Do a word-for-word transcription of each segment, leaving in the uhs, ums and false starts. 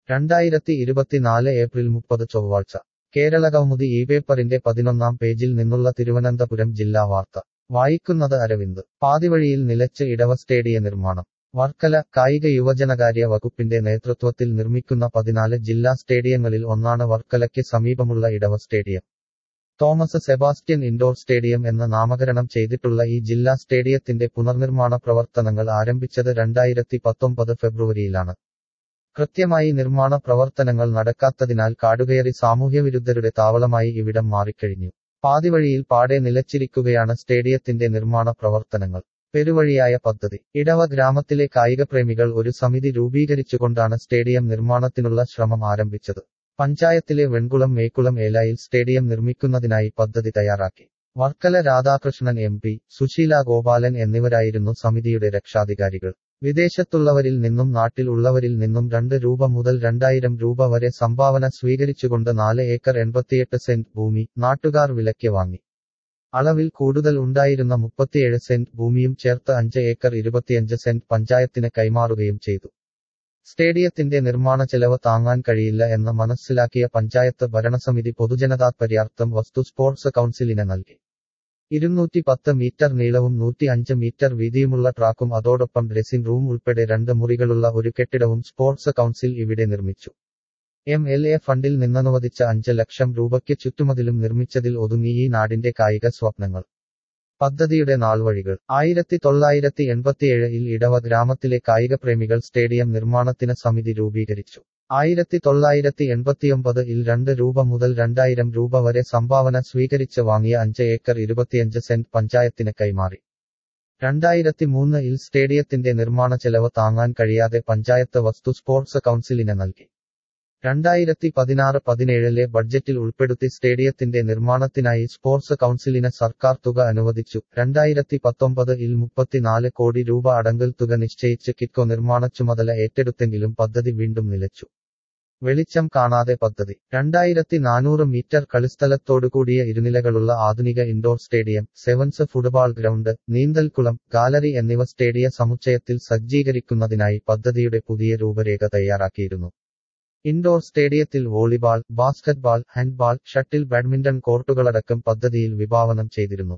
രണ്ടായിരത്തി ഇരുപത്തിനാല് ഏപ്രിൽ മുപ്പത് ചൊവ്വാഴ്ച കേരളകൗമുദി ഈ പേപ്പറിന്റെ പതിനൊന്നാം പേജിൽ നിന്നുള്ള തിരുവനന്തപുരം ജില്ലാ വാർത്ത വായിക്കുന്നത് അരവിന്ദ്. പാതിവഴിയിൽ നിലച്ച് ഇടവ സ്റ്റേഡിയ നിർമ്മാണം. വർക്കല. കായിക യുവജനകാര്യ വകുപ്പിന്റെ നേതൃത്വത്തിൽ നിർമ്മിക്കുന്ന പതിനാല് ജില്ലാ സ്റ്റേഡിയങ്ങളിൽ ഒന്നാണ് വർക്കലയ്ക്ക് സമീപമുള്ള Edava stadium. Thomas Sebastian indoor stadium എന്ന് നാമകരണം ചെയ്തിട്ടുള്ള ഈ ജില്ലാ സ്റ്റേഡിയത്തിന്റെ പുനർനിർമ്മാണ പ്രവർത്തനങ്ങൾ ആരംഭിച്ചത് രണ്ടായിരത്തി പത്തൊമ്പത് ഫെബ്രുവരിയിലാണ്. കൃത്യമായി നിർമ്മാണ പ്രവർത്തനങ്ങൾ നടക്കാത്തതിനാൽ കാടുകയറി സാമൂഹ്യവിരുദ്ധരുടെ താവളമായി ഇവിടം മാറിക്കഴിഞ്ഞു. പാതിവഴിയിൽ പാടെ നിലച്ചിരിക്കുകയാണ് സ്റ്റേഡിയത്തിന്റെ നിർമ്മാണ പ്രവർത്തനങ്ങൾ. പെരുവഴിയായ പദ്ധതി. ഇടവ ഗ്രാമത്തിലെ കായികപ്രേമികൾ ഒരു സമിതി രൂപീകരിച്ചുകൊണ്ടാണ് സ്റ്റേഡിയം നിർമ്മാണത്തിനുള്ള ശ്രമം ആരംഭിച്ചത്. പഞ്ചായത്തിലെ വെൺകുളം മേക്കുളം ഏലായിൽ സ്റ്റേഡിയം നിർമ്മിക്കുന്നതിനായി പദ്ധതി തയ്യാറാക്കി. വർക്കല രാധാകൃഷ്ണൻ എം പി, സുശീല ഗോപാലൻ എന്നിവരായിരുന്നു സമിതിയുടെ രക്ഷാധികാരികൾ. വിദേശത്തുള്ളവരിൽ നിന്നും നാട്ടിൽ ഉള്ളവരിൽ നിന്നും രണ്ട് രൂപ മുതൽ രണ്ടായിരം രൂപ വരെ സംഭാവന സ്വീകരിച്ചുകൊണ്ട് നാല് ഏക്കർ എൺപത്തിയെട്ട് സെന്റ് ഭൂമി നാട്ടുകാർ വിലയ്ക്ക് വാങ്ങി. അളവിൽ കൂടുതൽ ഉണ്ടായിരുന്ന മുപ്പത്തിയേഴ് സെന്റ് ഭൂമിയും ചേർത്ത് അഞ്ച് ഏക്കർ ഇരുപത്തിയഞ്ച് സെന്റ് പഞ്ചായത്തിന് കൈമാറുകയും ചെയ്തു. സ്റ്റേഡിയത്തിന്റെ നിർമ്മാണ ചെലവ് താങ്ങാൻ കഴിയില്ല എന്ന് മനസ്സിലാക്കിയ പഞ്ചായത്ത് ഭരണസമിതി പൊതുജനതാത്പര്യാർത്ഥം വസ്തു സ്പോർട്സ് കൗൺസിലിന് നൽകി. ഇരുന്നൂറ്റി പത്ത് മീറ്റർ നീളവും നൂറ്റി അഞ്ച് മീറ്റർ വീതിയുമുള്ള ട്രാക്കും അതോടൊപ്പം ഡ്രസ്സിംഗ് റൂം ഉൾപ്പെടെ രണ്ട് മുറികളുള്ള ഒരു കെട്ടിടവും സ്പോർട്സ് കൗൺസിൽ ഇവിടെ നിർമ്മിച്ചു. എം എൽ എ ഫണ്ടിൽ നിന്നനുവദിച്ച അഞ്ച് ലക്ഷം രൂപയ്ക്ക് ചുറ്റുമതിലും നിർമ്മിച്ചതിൽ ഒതുങ്ങി ഈ നാടിന്റെ കായിക സ്വപ്നങ്ങൾ. പദ്ധതിയുടെ നാൾവഴികൾ. ആയിരത്തി തൊള്ളായിരത്തി എൺപത്തിയേഴിൽ ഇടവ ഗ്രാമത്തിലെ കായികപ്രേമികൾ സ്റ്റേഡിയം നിർമ്മാണത്തിന് സമിതി രൂപീകരിച്ചു. ആയിരത്തി തൊള്ളായിരത്തി എൺപത്തിയൊമ്പത് ഇൽ രണ്ട് രൂപ മുതൽ രണ്ടായിരം രൂപ വരെ സംഭാവന സ്വീകരിച്ച് വാങ്ങിയ അഞ്ച് ഏക്കർ ഇരുപത്തിയഞ്ച് സെന്റ് പഞ്ചായത്തിന് കൈമാറി. രണ്ടായിരത്തി മൂന്ന് ഇൽ സ്റ്റേഡിയത്തിന്റെ നിർമ്മാണ ചെലവ് താങ്ങാൻ കഴിയാതെ പഞ്ചായത്ത് വസ്തു സ്പോർട്സ് കൗൺസിലിന് നൽകി. രണ്ടായിരത്തി പതിനാറ് പതിനേഴിലെ ബഡ്ജറ്റിൽ ഉൾപ്പെടുത്തി സ്റ്റേഡിയത്തിന്റെ നിർമ്മാണത്തിനായി സ്പോർട്സ് കൗൺസിലിന് സർക്കാർ തുക അനുവദിച്ചു. രണ്ടായിരത്തി പത്തൊമ്പത് ഇൽ മുപ്പത്തിനാല് കോടി രൂപ അടങ്കൽ തുക നിശ്ചയിച്ച് കിറ്റ്കോ നിർമ്മാണ ചുമതല ഏറ്റെടുത്തെങ്കിലും പദ്ധതി വീണ്ടും നിലച്ചു. വെളിച്ചം കാണാതെ പദ്ധതി. രണ്ടായിരത്തി നാനൂറ് മീറ്റർ കളിസ്ഥലത്തോടുകൂടിയ ഇരുനിലകളുള്ള ആധുനിക indoor stadium, sevens football ground, നീന്തൽക്കുളം, ഗാലറി എന്നിവ സ്റ്റേഡിയ സമുച്ചയത്തിൽ സജ്ജീകരിക്കുന്നതിനായി പദ്ധതിയുടെ പുതിയ രൂപരേഖ തയ്യാറാക്കിയിരുന്നു. ഇൻഡോർ സ്റ്റേഡിയത്തിൽ volleyball, basketball, handball, shuttle, badminton കോർട്ടുകളടക്കം പദ്ധതിയിൽ വിഭാവനം ചെയ്തിരുന്നു.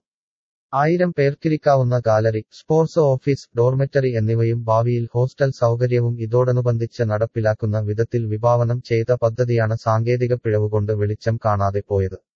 ആയിരം പേർക്കിരിക്കാവുന്ന ഗാലറി, സ്പോർട്സ് ഓഫീസ്, ഡോർമെറ്ററി എന്നിവയും ഭാവിയിൽ ഹോസ്റ്റൽ സൗകര്യവും ഇതോടനുബന്ധിച്ച് നടപ്പിലാക്കുന്ന വിധത്തിൽ വിഭാവനം ചെയ്ത പദ്ധതിയാണ് സാങ്കേതിക പിഴവുകൊണ്ട് വെളിച്ചം കാണാതെ പോയത്.